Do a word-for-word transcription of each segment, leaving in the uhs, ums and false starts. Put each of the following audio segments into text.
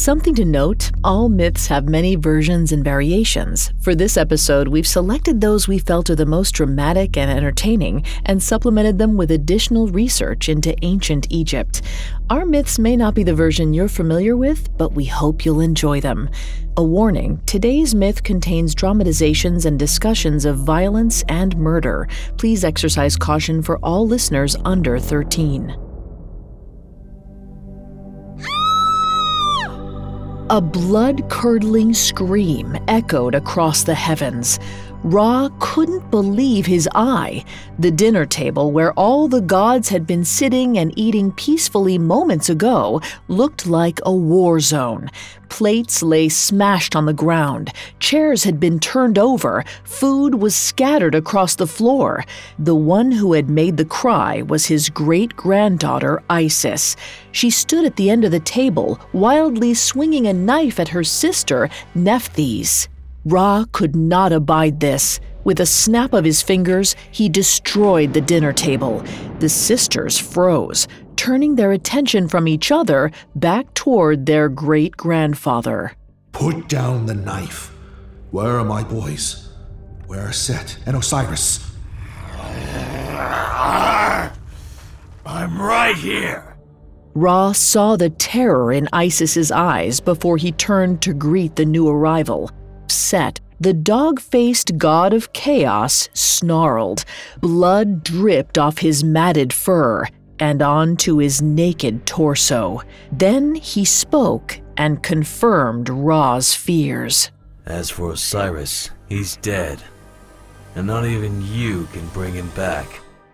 Something to note, all myths have many versions and variations. For this episode, we've selected those we felt are the most dramatic and entertaining and supplemented them with additional research into ancient Egypt. Our myths may not be the version you're familiar with, but we hope you'll enjoy them. A warning, today's myth contains dramatizations and discussions of violence and murder. Please exercise caution for all listeners under thirteen. A blood-curdling scream echoed across the heavens. Ra couldn't believe his eye. The dinner table, where all the gods had been sitting and eating peacefully moments ago, looked like a war zone. Plates lay smashed on the ground. Chairs had been turned over. Food was scattered across the floor. The one who had made the cry was his great-granddaughter, Isis. She stood at the end of the table, wildly swinging a knife at her sister, Nephthys. Ra could not abide this. With a snap of his fingers, he destroyed the dinner table. The sisters froze, turning their attention from each other back toward their great-grandfather. Put down the knife. Where are my boys? Where are Set and Osiris? I'm right here. Ra saw the terror in Isis's eyes before he turned to greet the new arrival. Set, the dog-faced god of chaos, snarled. Blood dripped off his matted fur and onto his naked torso. Then he spoke and confirmed Ra's fears. As for Osiris, he's dead. And not even you can bring him back.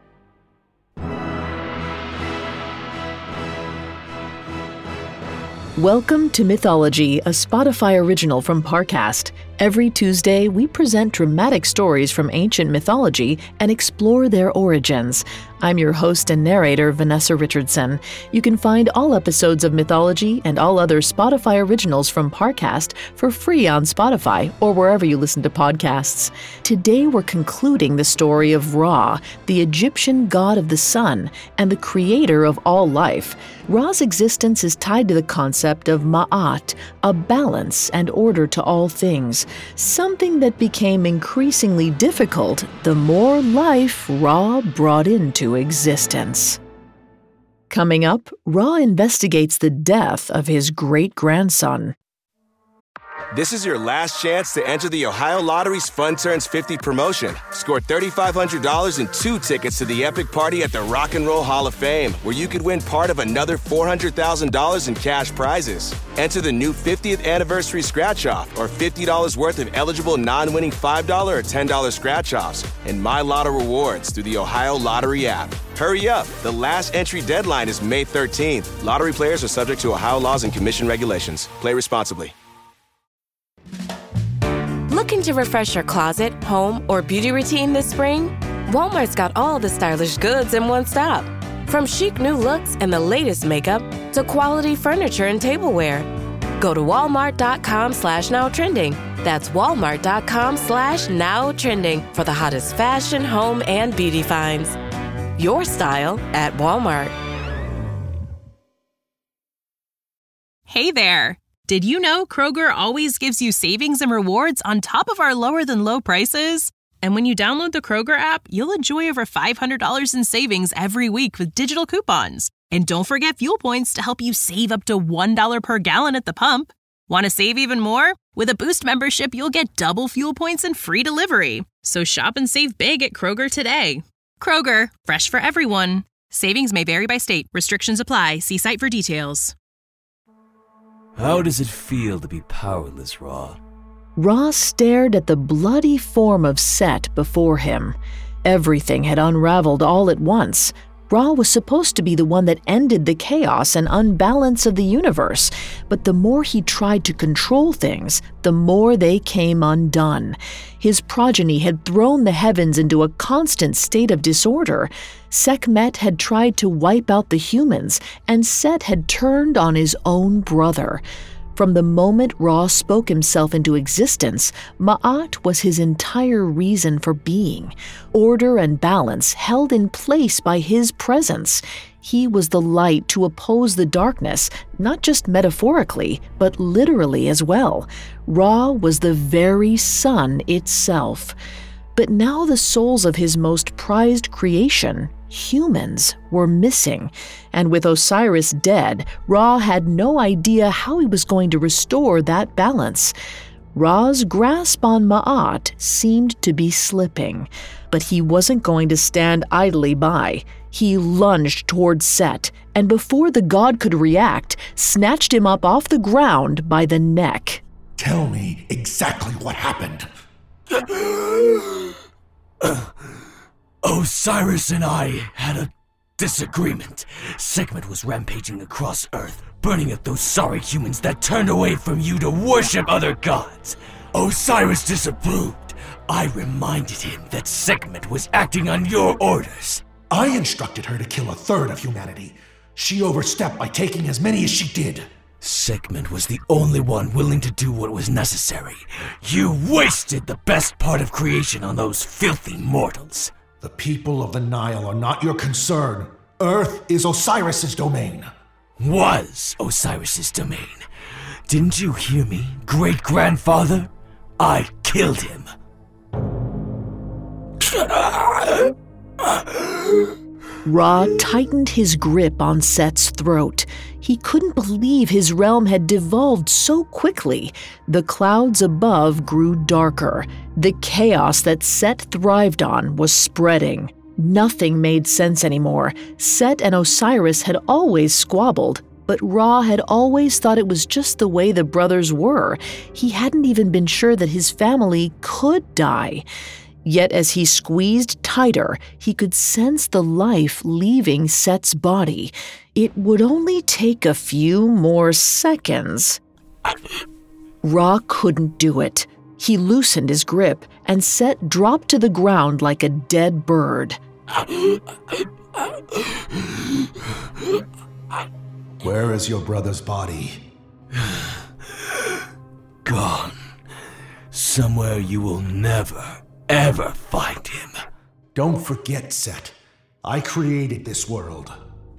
Welcome to Mythology, a Spotify original from Parcast. Every Tuesday, we present dramatic stories from ancient mythology and explore their origins. I'm your host and narrator, Vanessa Richardson. You can find all episodes of Mythology and all other Spotify originals from Parcast for free on Spotify or wherever you listen to podcasts. Today, we're concluding the story of Ra, the Egyptian god of the sun and the creator of all life. Ra's existence is tied to the concept of Ma'at, a balance and order to all things, something that became increasingly difficult the more life Ra brought into existence. Coming up, Ra investigates the death of his great-grandson. This is your last chance to enter the Ohio Lottery's Fun Turns fifty promotion. Score three thousand five hundred dollars and two tickets to the epic party at the Rock and Roll Hall of Fame, where you could win part of another four hundred thousand dollars in cash prizes. Enter the new fiftieth anniversary scratch-off or fifty dollars worth of eligible non-winning five dollars or ten dollars scratch-offs and My Lotto rewards through the Ohio Lottery app. Hurry up! The last entry deadline is May thirteenth. Lottery players are subject to Ohio laws and commission regulations. Play responsibly. Looking to refresh your closet, home, or beauty routine this spring? Walmart's got all the stylish goods in one stop. From chic new looks and the latest makeup to quality furniture and tableware. Go to walmart.com slash now trending. That's walmart.com slash now trending for the hottest fashion, home, and beauty finds. Your style at Walmart. Hey there. Did you know Kroger always gives you savings and rewards on top of our lower than low prices? And when you download the Kroger app, you'll enjoy over five hundred dollars in savings every week with digital coupons. And don't forget fuel points to help you save up to one dollar per gallon at the pump. Want to save even more? With a Boost membership, you'll get double fuel points and free delivery. So shop and save big at Kroger today. Kroger, fresh for everyone. Savings may vary by state. Restrictions apply. See site for details. How does it feel to be powerless, Ra? Ra stared at the bloody form of Set before him. Everything had unraveled all at once. Ra was supposed to be the one that ended the chaos and unbalance of the universe, but the more he tried to control things, the more they came undone. His progeny had thrown the heavens into a constant state of disorder. Sekhmet had tried to wipe out the humans, and Set had turned on his own brother. From the moment Ra spoke himself into existence, Ma'at was his entire reason for being. Order and balance held in place by his presence. He was the light to oppose the darkness, not just metaphorically, but literally as well. Ra was the very sun itself. But now the souls of his most prized creation, humans, were missing, and with Osiris dead, Ra had no idea how he was going to restore that balance. Ra's grasp on Ma'at seemed to be slipping, but he wasn't going to stand idly by. He lunged toward Set, and before the god could react, snatched him up off the ground by the neck. Tell me exactly what happened. Osiris and I had a disagreement. Sekhmet was rampaging across Earth, burning at those sorry humans that turned away from you to worship other gods. Osiris disapproved. I reminded him that Sekhmet was acting on your orders. I instructed her to kill a third of humanity. She overstepped by taking as many as she did. Sekhmet was the only one willing to do what was necessary. You wasted the best part of creation on those filthy mortals. The people of the Nile are not your concern. Earth is Osiris's domain. Was Osiris's domain. Didn't you hear me, great-grandfather? I killed him. Ra tightened his grip on Set's throat. He couldn't believe his realm had devolved so quickly. The clouds above grew darker. The chaos that Set thrived on was spreading. Nothing made sense anymore. Set and Osiris had always squabbled, but Ra had always thought it was just the way the brothers were. He hadn't even been sure that his family could die. Yet as he squeezed tighter, he could sense the life leaving Set's body. It would only take a few more seconds. Ra couldn't do it. He loosened his grip, and Set dropped to the ground like a dead bird. Where is your brother's body? Gone. Somewhere you will never, ever find him. Don't forget, Set. I created this world.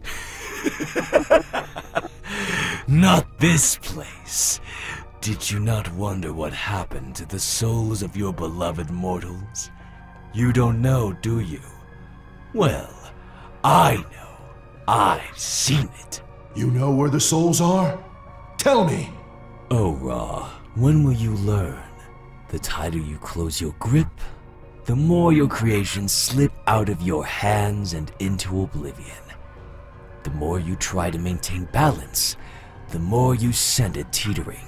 Not this place. Did you not wonder what happened to the souls of your beloved mortals? You don't know, do you? Well, I know. I've seen it. You know where the souls are? Tell me! Oh, Ra, when will you learn? The tighter you close your grip, the more your creations slip out of your hands and into oblivion. The more you try to maintain balance, the more you send it teetering.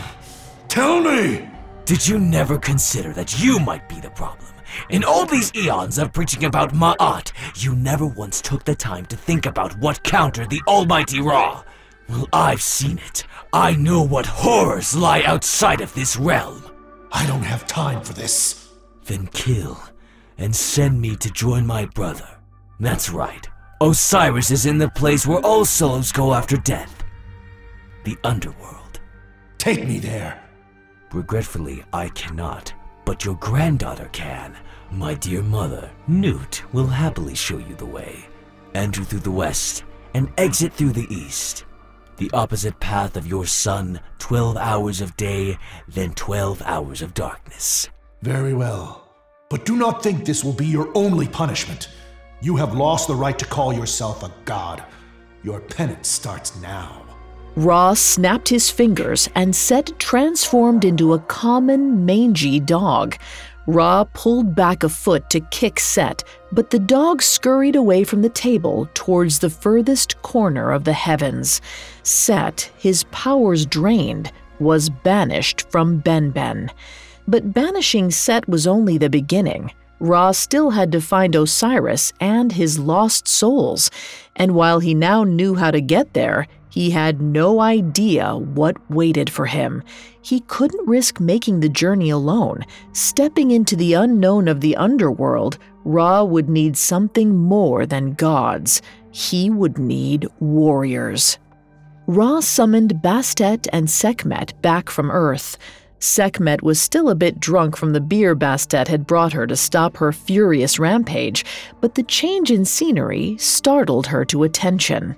Tell me! Did you never consider that you might be the problem? In all these eons of preaching about Ma'at, you never once took the time to think about what countered the almighty Ra. Well, I've seen it. I know what horrors lie outside of this realm. I don't have time for this. Then kill, and send me to join my brother. That's right. Osiris is in the place where all souls go after death. The underworld. Take me there. Regretfully, I cannot, but your granddaughter can. My dear mother, Newt, will happily show you the way. Enter through the west, and exit through the east. The opposite path of your sun, twelve hours of day, then twelve hours of darkness. Very well. But do not think this will be your only punishment. You have lost the right to call yourself a god. Your penance starts now. Ra snapped his fingers, and Set transformed into a common, mangy dog. Ra pulled back a foot to kick Set, but the dog scurried away from the table towards the furthest corner of the heavens. Set, his powers drained, was banished from Benben. But banishing Set was only the beginning. Ra still had to find Osiris and his lost souls, and while he now knew how to get there, he had no idea what waited for him. He couldn't risk making the journey alone. Stepping into the unknown of the underworld, Ra would need something more than gods. He would need warriors. Ra summoned Bastet and Sekhmet back from Earth. Sekhmet was still a bit drunk from the beer Bastet had brought her to stop her furious rampage, but the change in scenery startled her to attention.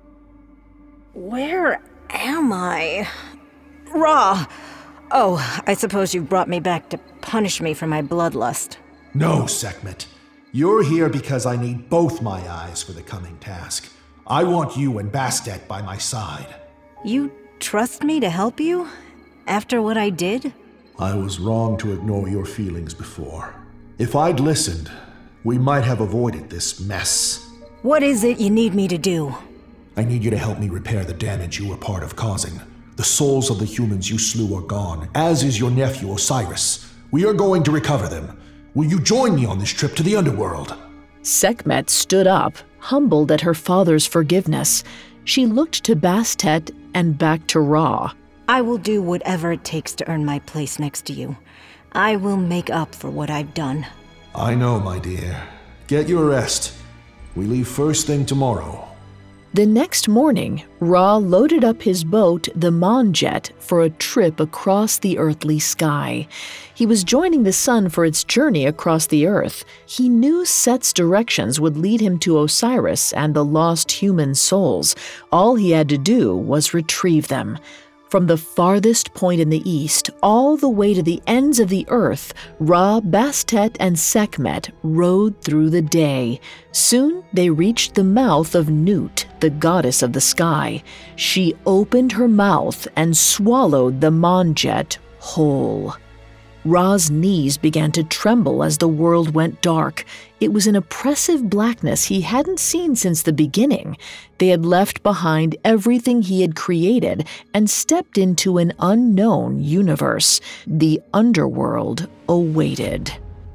Where am I? Ra! Oh, I suppose you brought me back to punish me for my bloodlust. No, Sekhmet. You're here because I need both my eyes for the coming task. I want you and Bastet by my side. You trust me to help you? After what I did? I was wrong to ignore your feelings before. If I'd listened, we might have avoided this mess. What is it you need me to do? I need you to help me repair the damage you were part of causing. The souls of the humans you slew are gone, as is your nephew Osiris. We are going to recover them. Will you join me on this trip to the underworld? Sekhmet stood up, humbled at her father's forgiveness. She looked to Bastet and back to Ra. I will do whatever it takes to earn my place next to you. I will make up for what I've done. I know, my dear. Get your rest. We leave first thing tomorrow. The next morning, Ra loaded up his boat, the Monjet, for a trip across the earthly sky. He was joining the sun for its journey across the earth. He knew Set's directions would lead him to Osiris and the lost human souls. All he had to do was retrieve them. From the farthest point in the east, all the way to the ends of the earth, Ra, Bastet, and Sekhmet rode through the day. Soon they reached the mouth of Nut, the goddess of the sky. She opened her mouth and swallowed the Monjet whole. Ra's knees began to tremble as the world went dark. It was an oppressive blackness he hadn't seen since the beginning. They had left behind everything he had created and stepped into an unknown universe. The underworld awaited.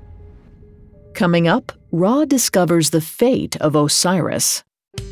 Coming up, Ra discovers the fate of Osiris.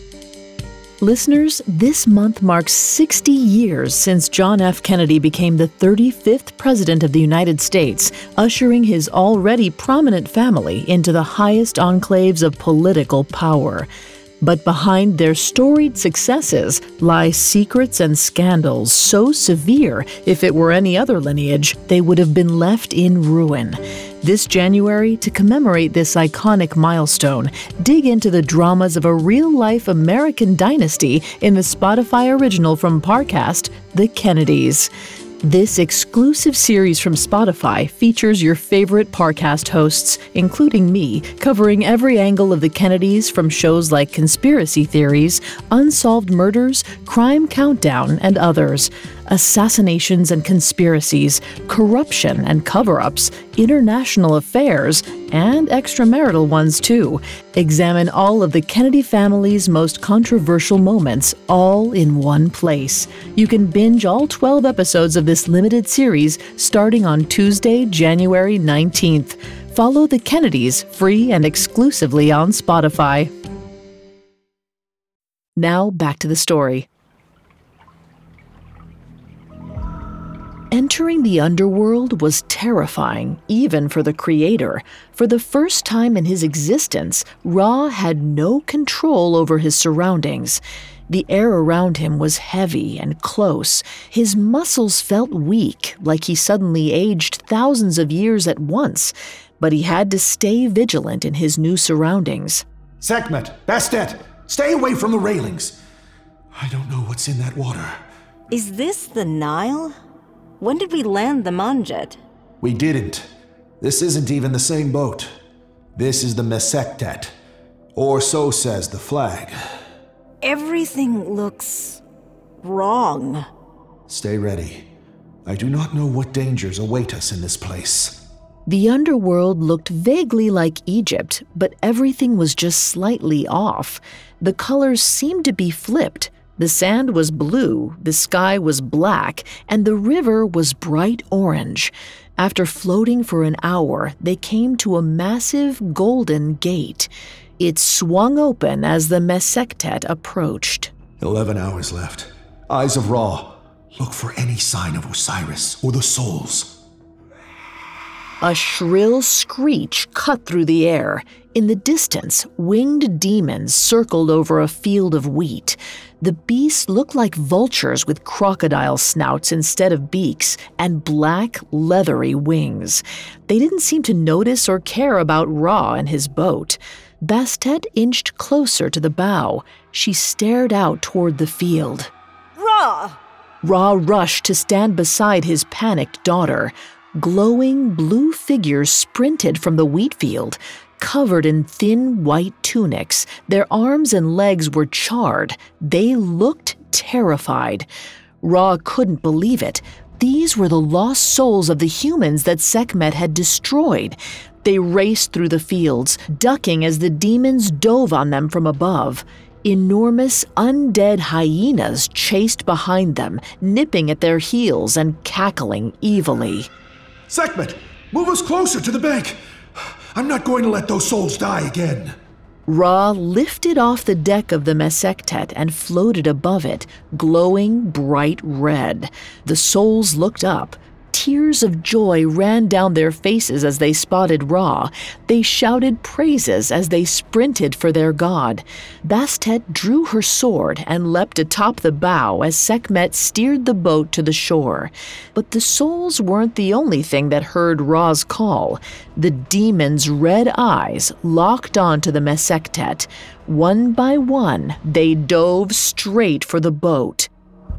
Listeners, this month marks sixty years since John F. Kennedy became the thirty-fifth President of the United States, ushering his already prominent family into the highest enclaves of political power. But behind their storied successes lie secrets and scandals so severe, if it were any other lineage, they would have been left in ruin. This January, to commemorate this iconic milestone, dig into the dramas of a real-life American dynasty in the Spotify original from Parcast, The Kennedys. This exclusive series from Spotify features your favorite Parcast hosts, including me, covering every angle of the Kennedys from shows like Conspiracy Theories, Unsolved Murders, Crime Countdown, and others. Assassinations and conspiracies, corruption and cover-ups, international affairs, and extramarital ones too. Examine all of the Kennedy family's most controversial moments, all in one place. You can binge all twelve episodes of this limited series starting on Tuesday, January nineteenth. Follow the Kennedys free and exclusively on Spotify. Now back to the story. Entering the underworld was terrifying, even for the creator. For the first time in his existence, Ra had no control over his surroundings. The air around him was heavy and close. His muscles felt weak, like he suddenly aged thousands of years at once. But he had to stay vigilant in his new surroundings. Sekhmet, Bastet, stay away from the railings. I don't know what's in that water. Is this the Nile? When did we land the Monjet? We didn't. This isn't even the same boat. This is the Mesektet, or so says the flag. Everything looks wrong. Stay ready. I do not know what dangers await us in this place. The underworld looked vaguely like Egypt, but everything was just slightly off. The colors seemed to be flipped. The sand was blue, the sky was black, and the river was bright orange. After floating for an hour, they came to a massive golden gate. It swung open as the Mesektet approached. Eleven hours left. Eyes of Ra, look for any sign of Osiris or the souls. A shrill screech cut through the air. In the distance, winged demons circled over a field of wheat. The beasts looked like vultures with crocodile snouts instead of beaks and black, leathery wings. They didn't seem to notice or care about Ra and his boat. Bastet inched closer to the bow. She stared out toward the field. Ra! Ra rushed to stand beside his panicked daughter. Glowing blue figures sprinted from the wheat field. Covered in thin white tunics, their arms and legs were charred. They looked terrified. Ra couldn't believe it. These were the lost souls of the humans that Sekhmet had destroyed. They raced through the fields, ducking as the demons dove on them from above. Enormous undead hyenas chased behind them, nipping at their heels and cackling evilly. Sekhmet, move us closer to the bank. I'm not going to let those souls die again. Ra lifted off the deck of the Mesektet and floated above it, glowing bright red. The souls looked up. Tears of joy ran down their faces as they spotted Ra. They shouted praises as they sprinted for their god. Bastet drew her sword and leapt atop the bow as Sekhmet steered the boat to the shore. But the souls weren't the only thing that heard Ra's call. The demons' red eyes locked onto the Mesektet. One by one, they dove straight for the boat.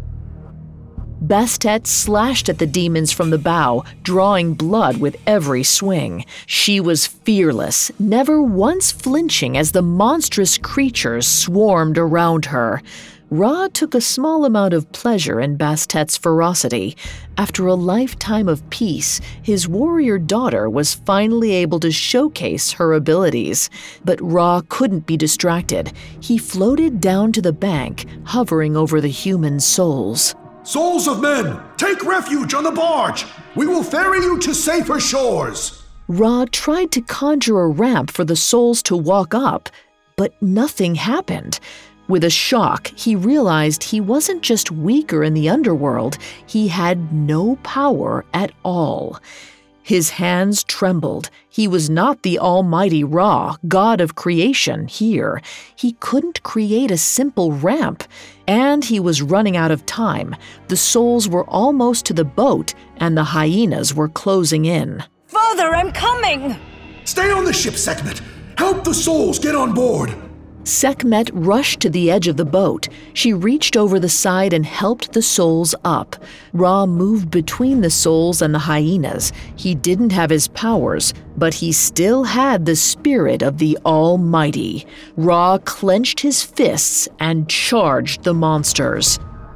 Bastet slashed at the demons from the bow, drawing blood with every swing. She was fearless, never once flinching as the monstrous creatures swarmed around her. Ra took a small amount of pleasure in Bastet's ferocity. After a lifetime of peace, his warrior daughter was finally able to showcase her abilities. But Ra couldn't be distracted. He floated down to the bank, hovering over the human souls. Souls of men, take refuge on the barge! We will ferry you to safer shores! Ra tried to conjure a ramp for the souls to walk up, but nothing happened. With a shock, he realized he wasn't just weaker in the underworld, he had no power at all. His hands trembled. He was not the almighty Ra, god of creation, here. He couldn't create a simple ramp. And he was running out of time. The souls were almost to the boat, and the hyenas were closing in. Father, I'm coming! Stay on the ship, Sekhmet. Help the souls get on board. Sekhmet rushed to the edge of the boat. She reached over the side and helped the souls up. Ra moved between the souls and the hyenas. He didn't have his powers, but he still had the spirit of the Almighty. Ra clenched his fists and charged the monsters.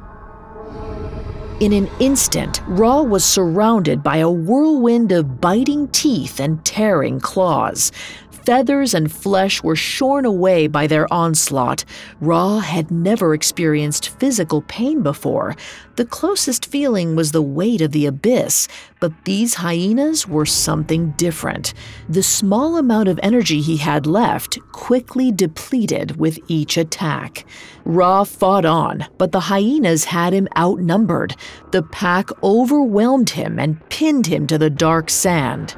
In an instant, Ra was surrounded by a whirlwind of biting teeth and tearing claws. Feathers and flesh were shorn away by their onslaught. Ra had never experienced physical pain before. The closest feeling was the weight of the abyss, but these hyenas were something different. The small amount of energy he had left quickly depleted with each attack. Ra fought on, but the hyenas had him outnumbered. The pack overwhelmed him and pinned him to the dark sand.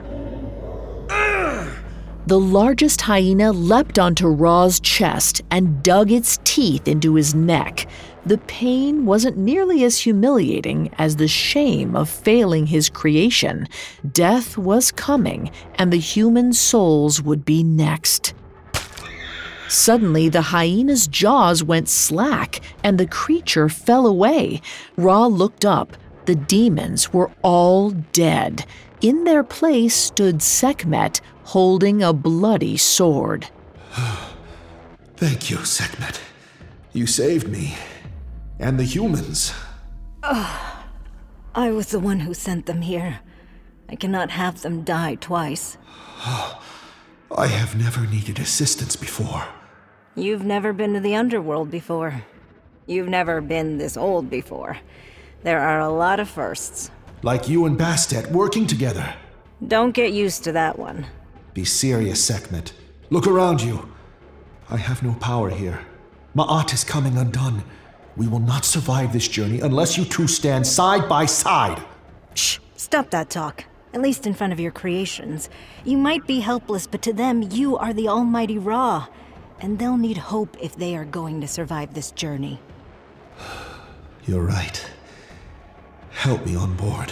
The largest hyena leapt onto Ra's chest and dug its teeth into his neck. The pain wasn't nearly as humiliating as the shame of failing his creation. Death was coming, and the human souls would be next. Suddenly, the hyena's jaws went slack, and the creature fell away. Ra looked up. The demons were all dead. In their place stood Sekhmet, holding a bloody sword. Thank you, Sekhmet. You saved me. And the humans. Oh, I was the one who sent them here. I cannot have them die twice. I have never needed assistance before. You've never been to the underworld before. You've never been this old before. There are a lot of firsts. Like you and Bastet working together. Don't get used to that one. Be serious, Sekhmet. Look around you. I have no power here. Ma'at is coming undone. We will not survive this journey unless you two stand side by side. Shh, stop that talk. At least in front of your creations. You might be helpless, but to them, you are the almighty Ra. And they'll need hope if they are going to survive this journey. You're right. Help me on board.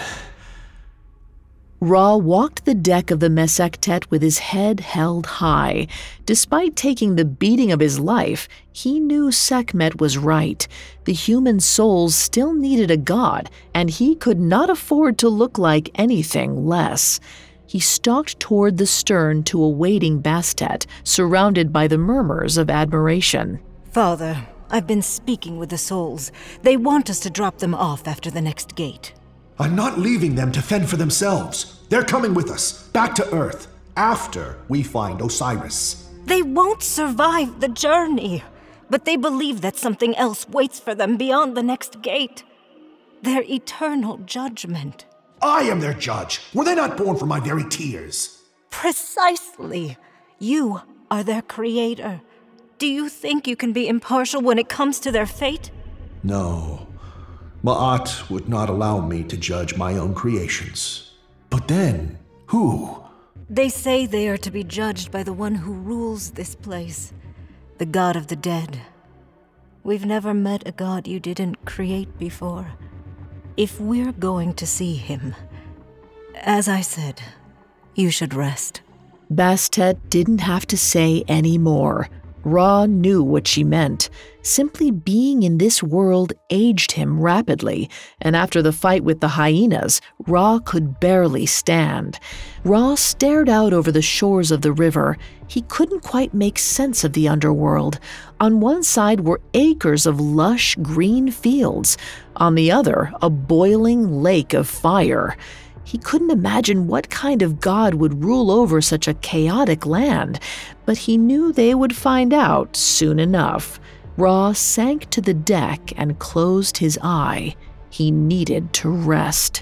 Ra walked the deck of the Mesektet with his head held high. Despite taking the beating of his life, he knew Sekhmet was right. The human souls still needed a god, and he could not afford to look like anything less. He stalked toward the stern to a waiting Bastet, surrounded by the murmurs of admiration. Father, I've been speaking with the souls. They want us to drop them off after the next gate. I'm not leaving them to fend for themselves. They're coming with us, back to Earth, after we find Osiris. They won't survive the journey, but they believe that something else waits for them beyond the next gate. Their eternal judgment. I am their judge. Were they not born for my very tears? Precisely. You are their creator. Do you think you can be impartial when it comes to their fate? No. Ma'at would not allow me to judge my own creations. But then, who? They say they are to be judged by the one who rules this place, the god of the dead. We've never met a god you didn't create before. If we're going to see him, as I said, you should rest. Bastet didn't have to say any more. Ra knew what she meant. Simply being in this world aged him rapidly, and after the fight with the hyenas, Ra could barely stand. Ra stared out over the shores of the river. He couldn't quite make sense of the underworld. On one side were acres of lush green fields. On the other, a boiling lake of fire. He couldn't imagine what kind of god would rule over such a chaotic land, but he knew they would find out soon enough. Ra sank to the deck and closed his eye. He needed to rest.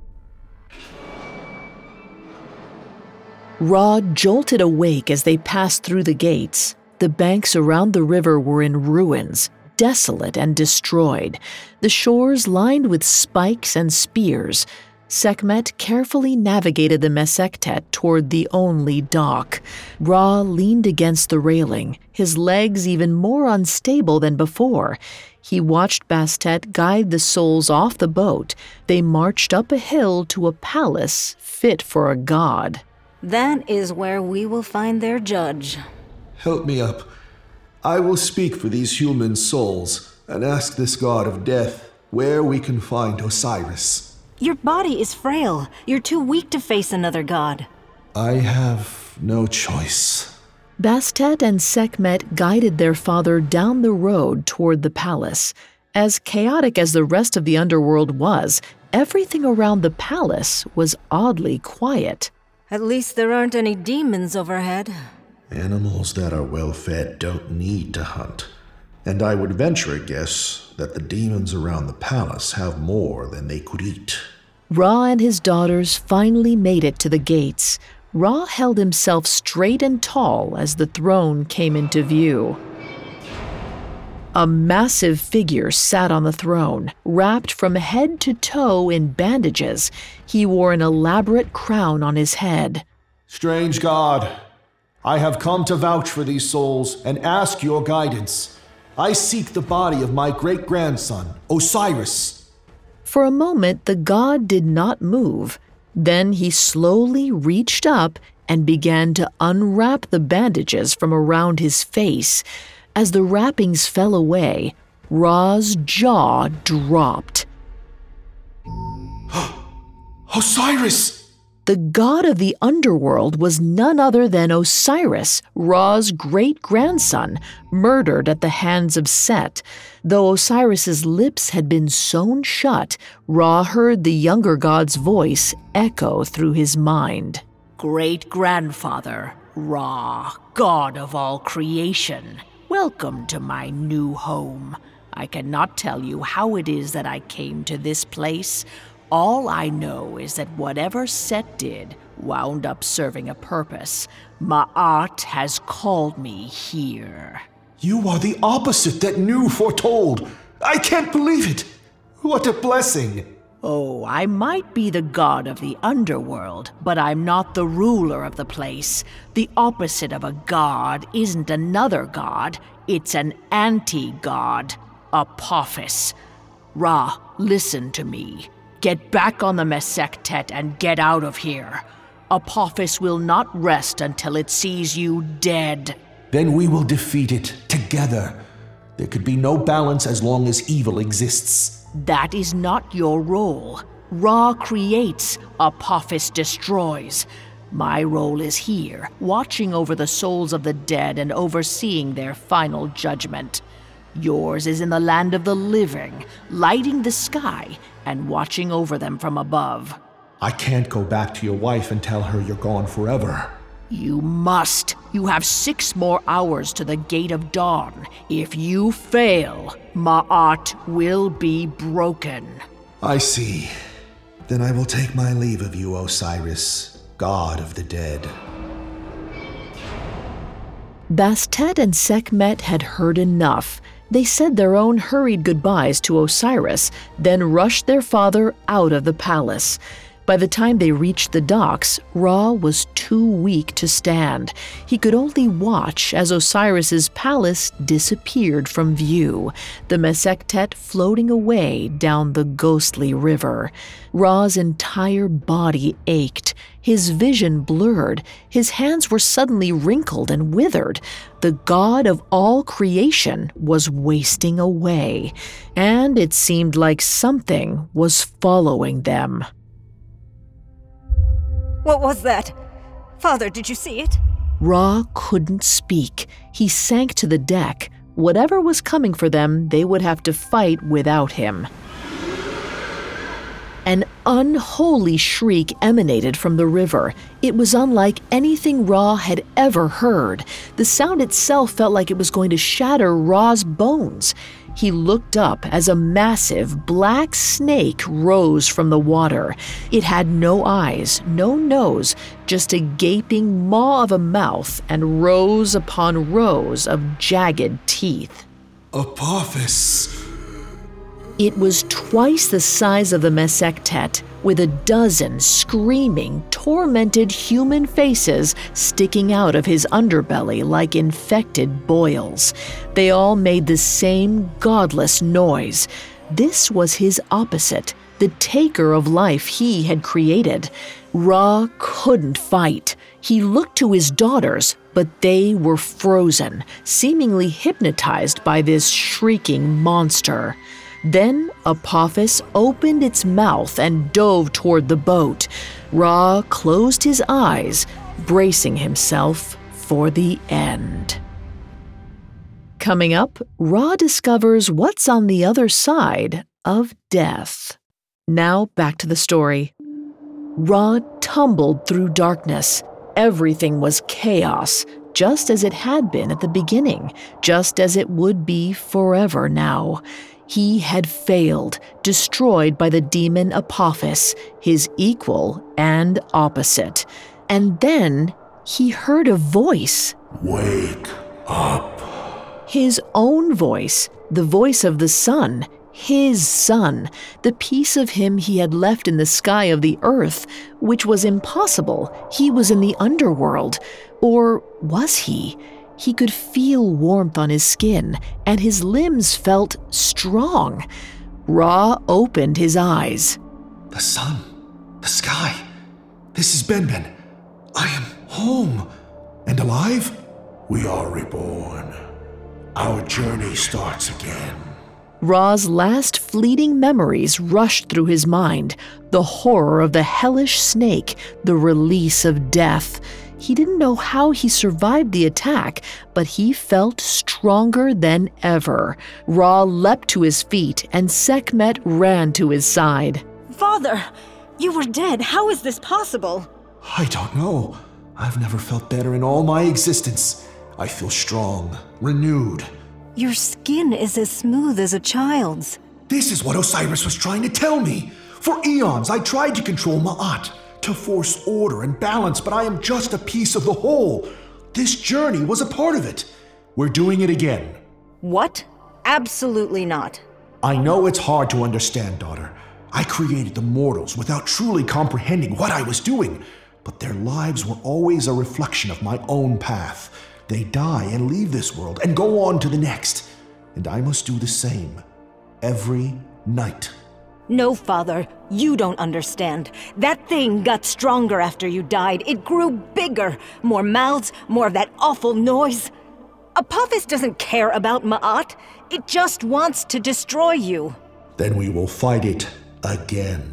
Ra jolted awake as they passed through the gates. The banks around the river were in ruins, desolate and destroyed, the shores lined with spikes and spears. Sekhmet carefully navigated the Mesektet toward the only dock. Ra leaned against the railing, his legs even more unstable than before. He watched Bastet guide the souls off the boat. They marched up a hill to a palace fit for a god. That is where we will find their judge. Help me up. I will speak for these human souls and ask this god of death where we can find Osiris. Your body is frail. You're too weak to face another god. I have no choice. Bastet and Sekhmet guided their father down the road toward the palace. As chaotic as the rest of the underworld was, everything around the palace was oddly quiet. At least there aren't any demons overhead. Animals that are well-fed don't need to hunt. And I would venture a guess that the demons around the palace have more than they could eat. Ra and his daughters finally made it to the gates. Ra held himself straight and tall as the throne came into view. A massive figure sat on the throne, wrapped from head to toe in bandages. He wore an elaborate crown on his head. Strange god, I have come to vouch for these souls and ask your guidance. I seek the body of my great-grandson, Osiris. For a moment, the god did not move. Then he slowly reached up and began to unwrap the bandages from around his face. As the wrappings fell away, Ra's jaw dropped. Osiris! The god of the underworld was none other than Osiris, Ra's great-grandson, murdered at the hands of Set. Though Osiris's lips had been sewn shut, Ra heard the younger god's voice echo through his mind. Great-grandfather, Ra, god of all creation, welcome to my new home. I cannot tell you how it is that I came to this place. All I know is that whatever Set did wound up serving a purpose. Ma'at has called me here. You are the opposite that Nu foretold. I can't believe it. What a blessing. Oh, I might be the god of the underworld, but I'm not the ruler of the place. The opposite of a god isn't another god, it's an anti-god. Apophis. Ra, listen to me. Get back on the Mesektet and get out of here. Apophis will not rest until it sees you dead. Then we will defeat it together. There could be no balance as long as evil exists. That is not your role. Ra creates, Apophis destroys. My role is here, watching over the souls of the dead and overseeing their final judgment. Yours is in the land of the living, lighting the sky and watching over them from above. I can't go back to your wife and tell her you're gone forever. You must. You have six more hours to the Gate of Dawn. If you fail, Ma'at will be broken. I see. Then I will take my leave of you, Osiris, god of the dead. Bastet and Sekhmet had heard enough. They said their own hurried goodbyes to Osiris, then rushed their father out of the palace. By the time they reached the docks, Ra was too weak to stand. He could only watch as Osiris's palace disappeared from view, the Mesektet floating away down the ghostly river. Ra's entire body ached, his vision blurred, his hands were suddenly wrinkled and withered. The god of all creation was wasting away, and it seemed like something was following them. What was that? Father, did you see it? Ra couldn't speak. He sank to the deck. Whatever was coming for them, they would have to fight without him. An unholy shriek emanated from the river. It was unlike anything Ra had ever heard. The sound itself felt like it was going to shatter Ra's bones. He looked up as a massive black snake rose from the water. It had no eyes, no nose, just a gaping maw of a mouth and rows upon rows of jagged teeth. Apophis! It was twice the size of the Mesektet, with a dozen screaming, tormented human faces sticking out of his underbelly like infected boils. They all made the same godless noise. This was his opposite, the taker of life he had created. Ra couldn't fight. He looked to his daughters, but they were frozen, seemingly hypnotized by this shrieking monster. Then Apophis opened its mouth and dove toward the boat. Ra closed his eyes, bracing himself for the end. Coming up, Ra discovers what's on the other side of death. Now back to the story. Ra tumbled through darkness. Everything was chaos, just as it had been at the beginning, just as it would be forever now. He had failed, destroyed by the demon Apophis, his equal and opposite. And then he heard a voice. Wake up. His own voice, the voice of the sun, his son, the piece of him he had left in the sky of the earth, which was impossible. He was in the underworld. Or was he? He could feel warmth on his skin, and his limbs felt strong. Ra opened his eyes. The sun, the sky. This is Benben. I am home and alive. We are reborn. Our journey starts again. Ra's last fleeting memories rushed through his mind. The horror of the hellish snake, the release of death. He didn't know how he survived the attack, but he felt stronger than ever. Ra leapt to his feet, and Sekhmet ran to his side. Father, you were dead. How is this possible? I don't know. I've never felt better in all my existence. I feel strong, renewed. Your skin is as smooth as a child's. This is what Osiris was trying to tell me. For eons, I tried to control Ma'at, to force order and balance, but I am just a piece of the whole. This journey was a part of it. We're doing it again. What? Absolutely not. I know it's hard to understand, daughter. I created the mortals without truly comprehending what I was doing, but their lives were always a reflection of my own path. They die and leave this world and go on to the next. and I must do the same every night. No, Father, you don't understand. That thing got stronger after you died. It grew bigger. More mouths, more of that awful noise. Apophis doesn't care about Ma'at. It just wants to destroy you. Then we will fight it again.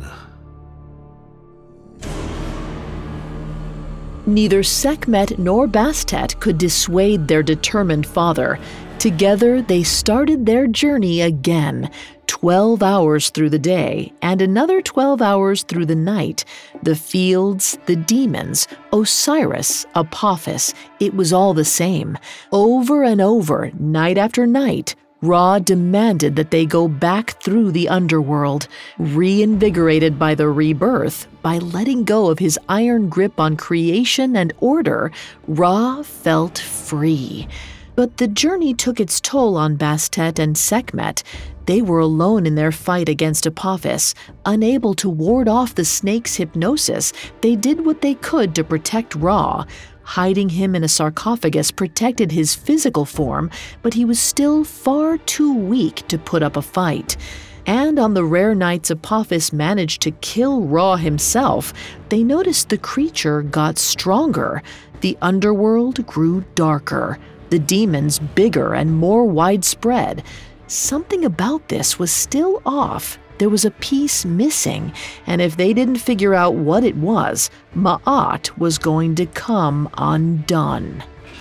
Neither Sekhmet nor Bastet could dissuade their determined father. Together, they started their journey again, twelve hours through the day and another twelve hours through the night. The fields, the demons, Osiris, Apophis, it was all the same. Over and over, night after night, Ra demanded that they go back through the underworld. Reinvigorated by the rebirth, by letting go of his iron grip on creation and order, Ra felt free. But the journey took its toll on Bastet and Sekhmet. They were alone in their fight against Apophis. Unable to ward off the snake's hypnosis, they did what they could to protect Ra. Hiding him in a sarcophagus protected his physical form, but he was still far too weak to put up a fight. And on the rare nights Apophis managed to kill Ra himself, they noticed the creature got stronger. The underworld grew darker, the demons bigger and more widespread. Something about this was still off. There was a piece missing, and if they didn't figure out what it was, Ma'at was going to come undone.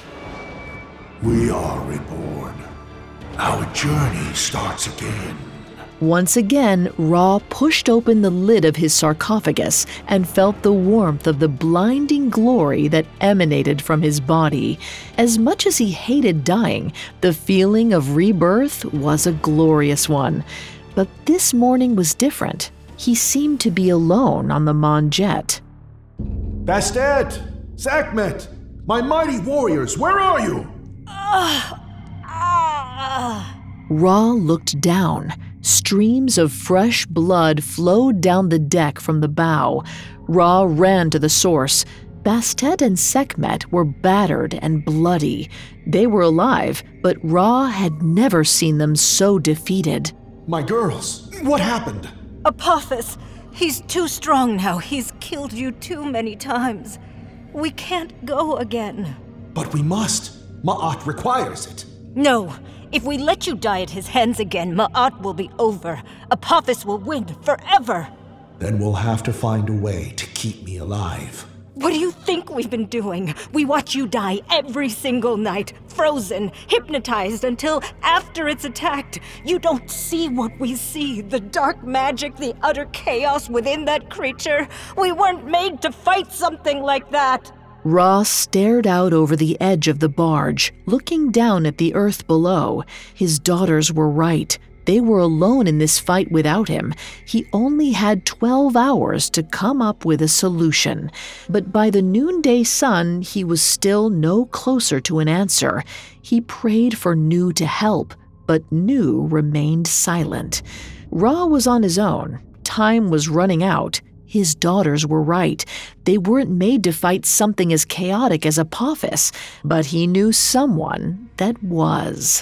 We are reborn. Our journey starts again. Once again, Ra pushed open the lid of his sarcophagus and felt the warmth of the blinding glory that emanated from his body. As much as he hated dying, the feeling of rebirth was a glorious one. But this morning was different. He seemed to be alone on the Monjet. Bastet! Sekhmet! My mighty warriors, where are you? Ah! Ah! Ra looked down. Streams of fresh blood flowed down the deck from the bow. Ra ran to the source. Bastet and Sekhmet were battered and bloody. They were alive, but Ra had never seen them so defeated. My girls, what happened? Apophis, he's too strong now. He's killed you too many times. We can't go again. But we must. Ma'at requires it. No. If we let you die at his hands again, Ma'at will be over. Apophis will win forever. Then we'll have to find a way to keep me alive. What do you think we've been doing? We watch you die every single night, frozen, hypnotized until after it's attacked. You don't see what we see, the dark magic, the utter chaos within that creature. We weren't made to fight something like that. Ra stared out over the edge of the barge, looking down at the earth below. His daughters were right. They were alone in this fight without him. He only had twelve hours to come up with a solution. But by the noonday sun, he was still no closer to an answer. He prayed for Nu to help, but Nu remained silent. Ra was on his own. Time was running out. His daughters were right. They weren't made to fight something as chaotic as Apophis, but he knew someone that was.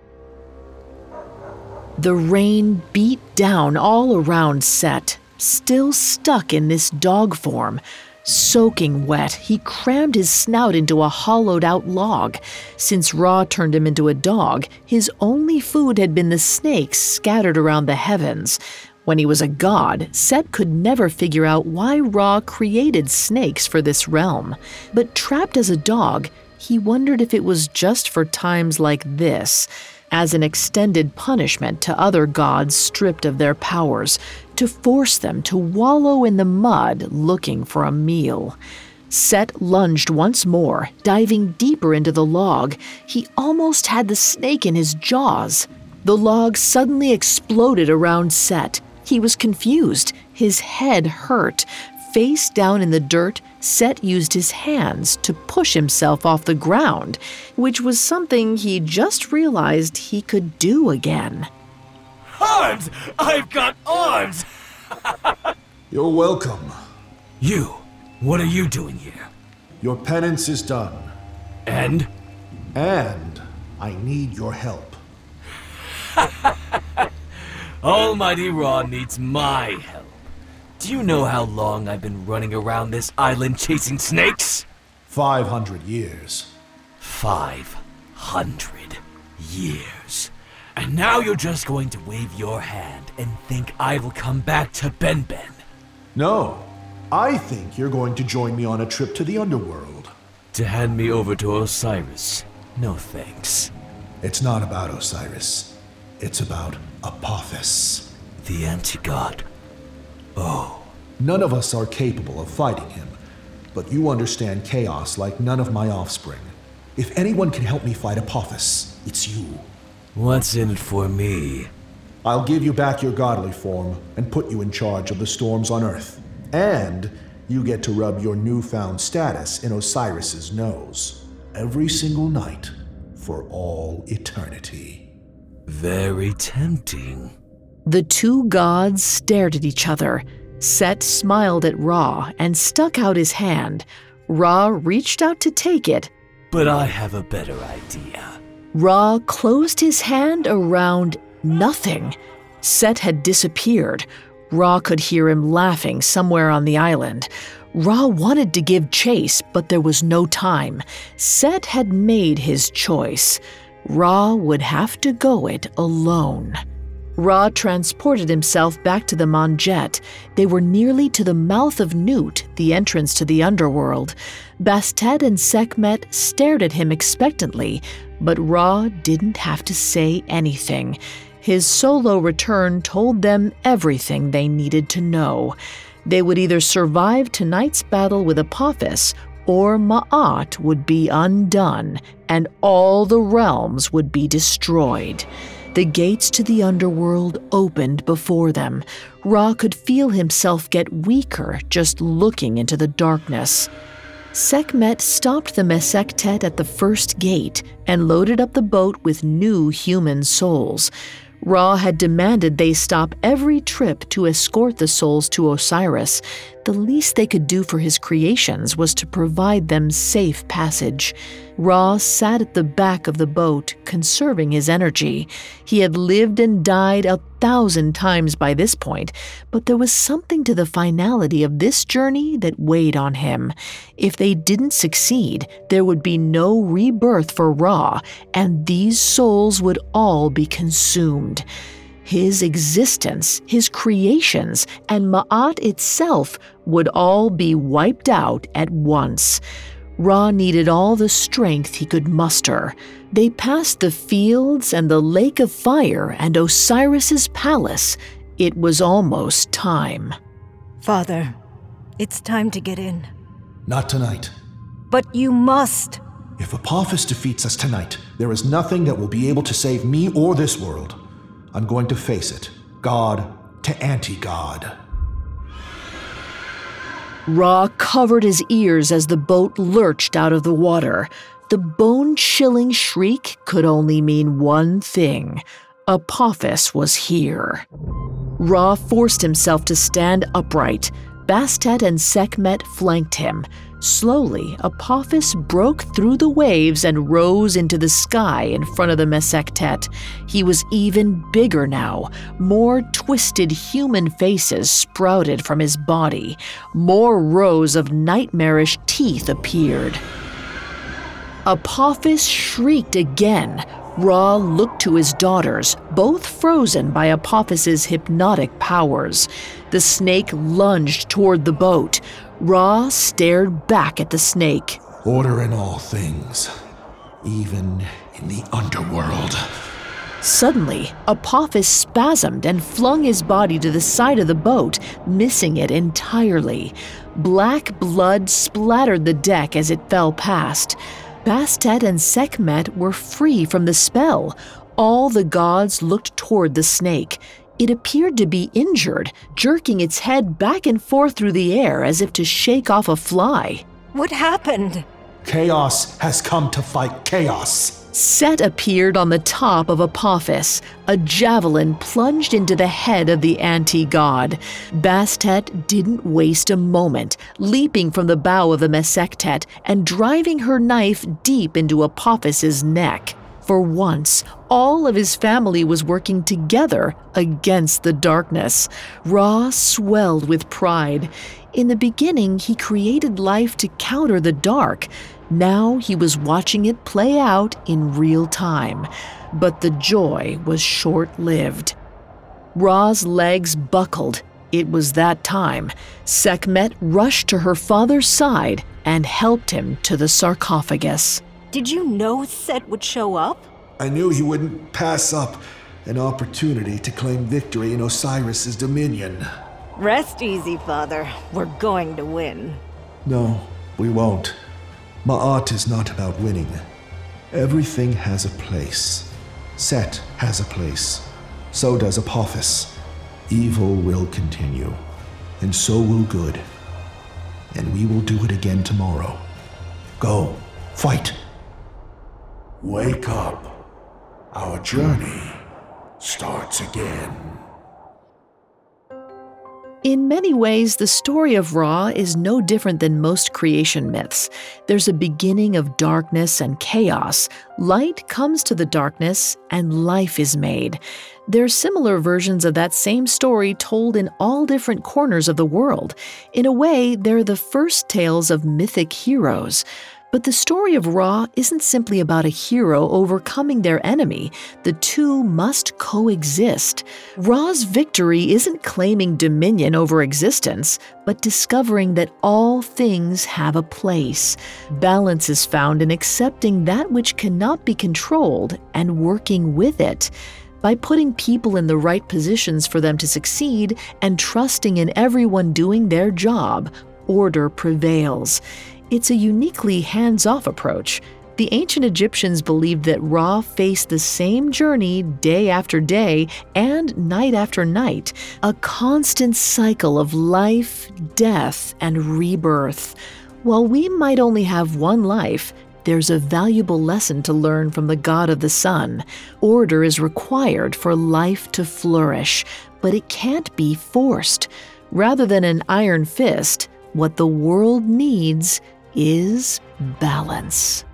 The rain beat down all around Set, still stuck in this dog form. Soaking wet, he crammed his snout into a hollowed-out log. Since Ra turned him into a dog, his only food had been the snakes scattered around the heavens. When he was a god, Set could never figure out why Ra created snakes for this realm. But trapped as a dog, he wondered if it was just for times like this, as an extended punishment to other gods stripped of their powers, to force them to wallow in the mud looking for a meal. Set lunged once more, diving deeper into the log. He almost had the snake in his jaws. The log suddenly exploded around Set. He was confused. His head hurt. Face down in the dirt, Set used his hands to push himself off the ground, which was something he just realized he could do again. Arms! I've got arms! You're welcome. You, what are you doing here? Your penance is done. And? And I need your help. Almighty Ra needs my help. Do you know how long I've been running around this island chasing snakes? Five hundred years. Five hundred years. And now you're just going to wave your hand and think I will come back to Benben. No, I think you're going to join me on a trip to the underworld. To hand me over to Osiris? No thanks. It's not about Osiris. It's about Apophis. The anti-god. Oh. None of us are capable of fighting him, but you understand chaos like none of my offspring. If anyone can help me fight Apophis, it's you. What's in it for me? I'll give you back your godly form and put you in charge of the storms on Earth. And you get to rub your newfound status in Osiris's nose every single night for all eternity. Very tempting. The two gods stared at each other. Set smiled at Ra and stuck out his hand. Ra reached out to take it. But I have a better idea. Ra closed his hand around nothing. Set had disappeared. Ra could hear him laughing somewhere on the island. Ra wanted to give chase, but there was no time. Set had made his choice. Ra would have to go it alone. Ra transported himself back to the Monjet. They were nearly to the mouth of Newt, the entrance to the underworld. Bastet and Sekhmet stared at him expectantly, but Ra didn't have to say anything. His solo return told them everything they needed to know. They would either survive tonight's battle with Apophis, or Ma'at would be undone, and all the realms would be destroyed. The gates to the underworld opened before them. Ra could feel himself get weaker just looking into the darkness. Sekhmet stopped the Mesektet at the first gate and loaded up the boat with new human souls. Ra had demanded they stop every trip to escort the souls to Osiris. The least they could do for his creations was to provide them safe passage. Ra sat at the back of the boat, conserving his energy. He had lived and died a thousand times by this point, but there was something to the finality of this journey that weighed on him. If they didn't succeed, there would be no rebirth for Ra, and these souls would all be consumed. His existence, his creations, and Ma'at itself would all be wiped out at once. Ra needed all the strength he could muster. They passed the fields and the lake of fire and Osiris's palace. It was almost time. Father, it's time to get in. Not tonight. But you must. If Apophis defeats us tonight, there is nothing that will be able to save me or this world. I'm going to face it, God to anti-God. Ra covered his ears as the boat lurched out of the water. The bone-chilling shriek could only mean one thing. Apophis was here. Ra forced himself to stand upright. Bastet and Sekhmet flanked him. Slowly, Apophis broke through the waves and rose into the sky in front of the Mesektet. He was even bigger now. More twisted human faces sprouted from his body. More rows of nightmarish teeth appeared. Apophis shrieked again. Ra looked to his daughters, both frozen by Apophis's hypnotic powers. The snake lunged toward the boat. Ra stared back at the snake. Order in all things, even in the underworld. Suddenly, Apophis spasmed and flung his body to the side of the boat, missing it entirely. Black blood splattered the deck as it fell past. Bastet and Sekhmet were free from the spell. All the gods looked toward the snake. It appeared to be injured, jerking its head back and forth through the air as if to shake off a fly. What happened? Chaos has come to fight chaos. Set appeared on the top of Apophis. A javelin plunged into the head of the anti-god. Bastet didn't waste a moment, leaping from the bow of the Mesektet and driving her knife deep into Apophis's neck. For once, all of his family was working together against the darkness. Ra swelled with pride. In the beginning, he created life to counter the dark. Now he was watching it play out in real time. But the joy was short-lived. Ra's legs buckled. It was that time. Sekhmet rushed to her father's side and helped him to the sarcophagus. Did you know Set would show up? I knew he wouldn't pass up an opportunity to claim victory in Osiris's dominion. Rest easy, Father. We're going to win. No, we won't. Ma'at is not about winning. Everything has a place. Set has a place. So does Apophis. Evil will continue, and so will good. And we will do it again tomorrow. Go, fight. Wake up. Our journey starts again. In many ways, the story of Ra is no different than most creation myths. There's a beginning of darkness and chaos. Light comes to the darkness, and life is made. There are similar versions of that same story told in all different corners of the world. In a way, they're the first tales of mythic heroes. But the story of Ra isn't simply about a hero overcoming their enemy. The two must coexist. Ra's victory isn't claiming dominion over existence, but discovering that all things have a place. Balance is found in accepting that which cannot be controlled and working with it. By putting people in the right positions for them to succeed and trusting in everyone doing their job, order prevails. It's a uniquely hands-off approach. The ancient Egyptians believed that Ra faced the same journey day after day and night after night, a constant cycle of life, death, and rebirth. While we might only have one life, there's a valuable lesson to learn from the god of the sun. Order is required for life to flourish, but it can't be forced. Rather than an iron fist, what the world needs is balance.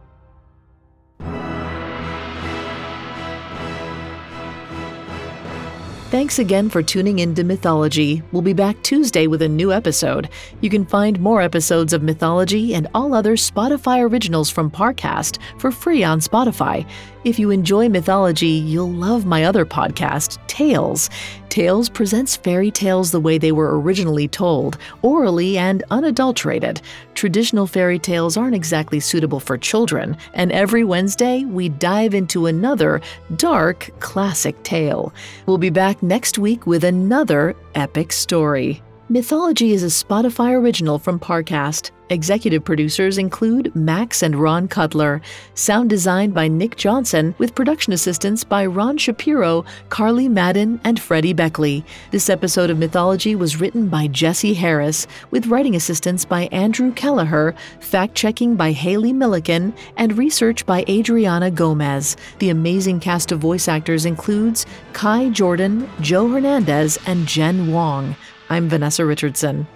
Thanks again for tuning in to Mythology. We'll be back Tuesday with a new episode. You can find more episodes of Mythology and all other Spotify originals from Parcast for free on Spotify. If you enjoy Mythology, you'll love my other podcast, Tales. Tales presents fairy tales the way they were originally told, orally and unadulterated. Traditional fairy tales aren't exactly suitable for children, and every Wednesday we dive into another dark classic tale. We'll be back next week with another epic story. Mythology is a Spotify original from Parcast. Executive producers include Max and Ron Cutler. Sound design by Nick Johnson, with production assistance by Ron Shapiro, Carly Madden, and Freddie Beckley. This episode of Mythology was written by Jesse Harris, with writing assistance by Andrew Kelleher, fact-checking by Haley Milliken, and research by Adriana Gomez. The amazing cast of voice actors includes Kai Jordan, Joe Hernandez, and Jen Wong. I'm Vanessa Richardson.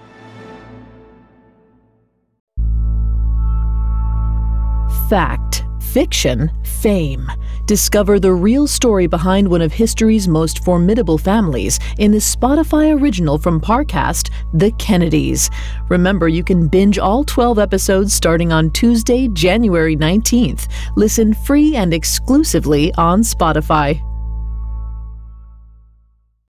Fact, fiction, fame. Discover the real story behind one of history's most formidable families in the Spotify original from Parcast, The Kennedys. Remember, you can binge all twelve episodes starting on Tuesday, January nineteenth. Listen free and exclusively on Spotify.